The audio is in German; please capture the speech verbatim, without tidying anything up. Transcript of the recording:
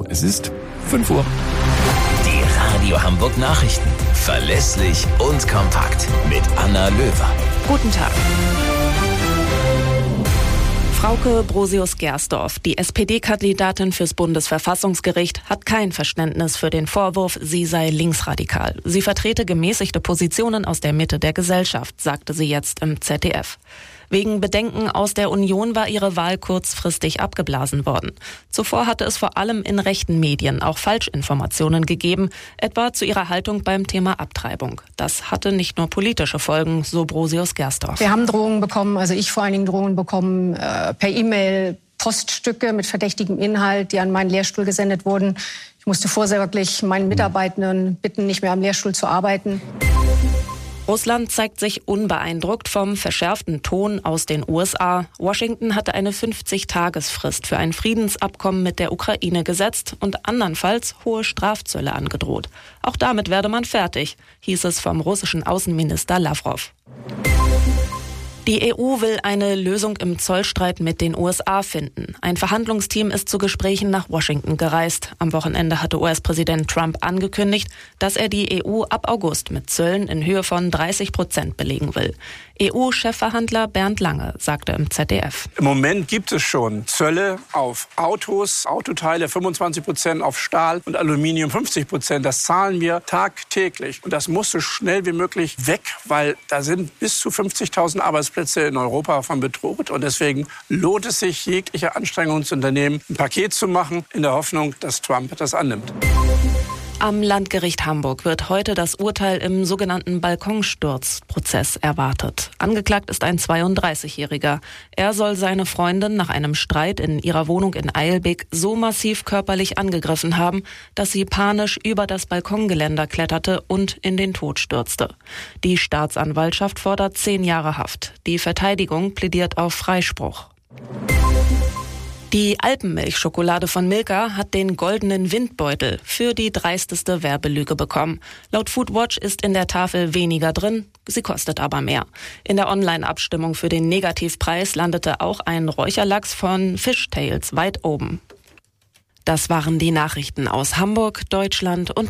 Es ist fünf Uhr. Die Radio Hamburg Nachrichten. Verlässlich und kompakt. Mit Anna Löwer. Guten Tag. Frauke Brosius-Gersdorf, die S P D-Kandidatin fürs Bundesverfassungsgericht, hat kein Verständnis für den Vorwurf, sie sei linksradikal. Sie vertrete gemäßigte Positionen aus der Mitte der Gesellschaft, sagte sie jetzt im Z D F. Wegen Bedenken aus der Union war ihre Wahl kurzfristig abgeblasen worden. Zuvor hatte es vor allem in rechten Medien auch Falschinformationen gegeben, etwa zu ihrer Haltung beim Thema Abtreibung. Das hatte nicht nur politische Folgen, so Brosius-Gersdorf. Wir haben Drohungen bekommen, also ich vor allen Dingen Drohungen bekommen, äh, per E-Mail, Poststücke mit verdächtigem Inhalt, die an meinen Lehrstuhl gesendet wurden. Ich musste vorsorglich meinen Mitarbeitenden bitten, nicht mehr am Lehrstuhl zu arbeiten. Russland zeigt sich unbeeindruckt vom verschärften Ton aus den U S A. Washington hatte eine fünfzig-Tagesfrist für ein Friedensabkommen mit der Ukraine gesetzt und andernfalls hohe Strafzölle angedroht. Auch damit werde man fertig, hieß es vom russischen Außenminister Lavrov. Die E U will eine Lösung im Zollstreit mit den U S A finden. Ein Verhandlungsteam ist zu Gesprächen nach Washington gereist. Am Wochenende hatte U S-Präsident Trump angekündigt, dass er die E U ab August mit Zöllen in Höhe von dreißig Prozent belegen will. E U-Chefverhandler Bernd Lange sagte im Z D F. Im Moment gibt es schon Zölle auf Autos, Autoteile fünfundzwanzig Prozent, auf Stahl und Aluminium fünfzig Prozent. Das zahlen wir tagtäglich. Und das muss so schnell wie möglich weg, weil da sind bis zu fünfzigtausend Arbeitsplätze in Europa von bedroht. Und deswegen lohnt es sich, jegliche Anstrengungen zu unternehmen, ein Paket zu machen, in der Hoffnung, dass Trump das annimmt. Am Landgericht Hamburg wird heute das Urteil im sogenannten Balkonsturzprozess erwartet. Angeklagt ist ein zweiunddreißigjähriger. Er soll seine Freundin nach einem Streit in ihrer Wohnung in Eilbek so massiv körperlich angegriffen haben, dass sie panisch über das Balkongeländer kletterte und in den Tod stürzte. Die Staatsanwaltschaft fordert zehn Jahre Haft. Die Verteidigung plädiert auf Freispruch. Die Alpenmilchschokolade von Milka hat den goldenen Windbeutel für die dreisteste Werbelüge bekommen. Laut Foodwatch ist in der Tafel weniger drin, sie kostet aber mehr. In der Online-Abstimmung für den Negativpreis landete auch ein Räucherlachs von Fishtails weit oben. Das waren die Nachrichten aus Hamburg, Deutschland und